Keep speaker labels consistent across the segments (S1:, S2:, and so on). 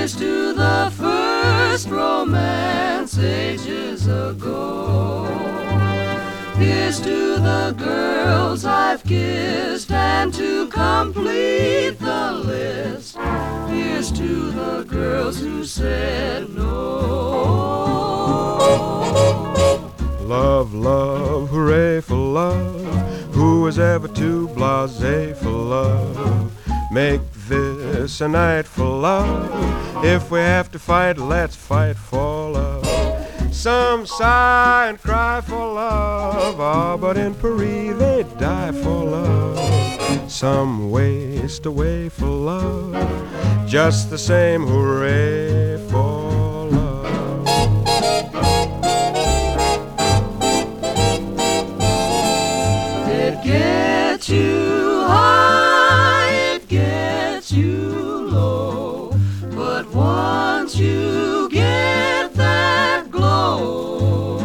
S1: Here's to the first romance ages ago. Here's to the girls I've kissed, and to complete the list, here's to the girls who said no.
S2: Love, love, hooray for love. Who is ever too blasé for love? Make this a night for love. If we have to fight, let's fight for love. Some sigh and cry for love, ah, but in Paris they die for love. Some waste away for love, just the same, hooray for love.
S1: It gets you high, it gets you low, but once you get that glow,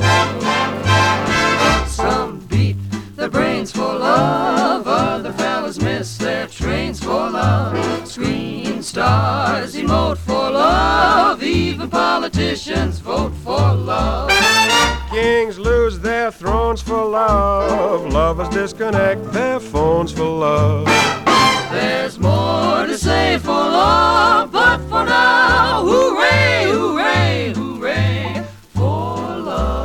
S1: some beat their brains for love, other fellas miss their trains for love. Screen stars emote for love, even politicians vote for love.
S2: Kings lose their thrones for love, lovers disconnect their phones for love.
S1: There's more to say for love, but for now, hooray, hooray, hooray for love.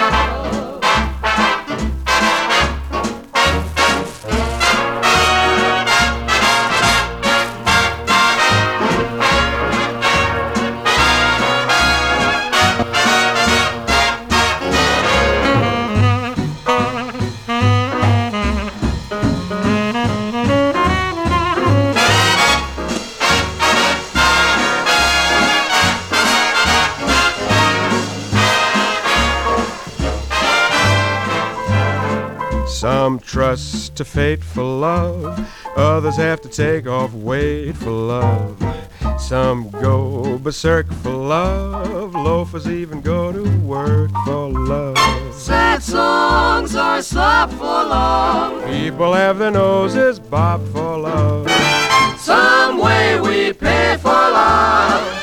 S2: Some trust to fate for love, others have to take off weight for love. Some go berserk for love, loafers even go to work for love.
S1: Sad songs are slop for love,
S2: People have their noses bobbed for love.
S1: some way we pay for love.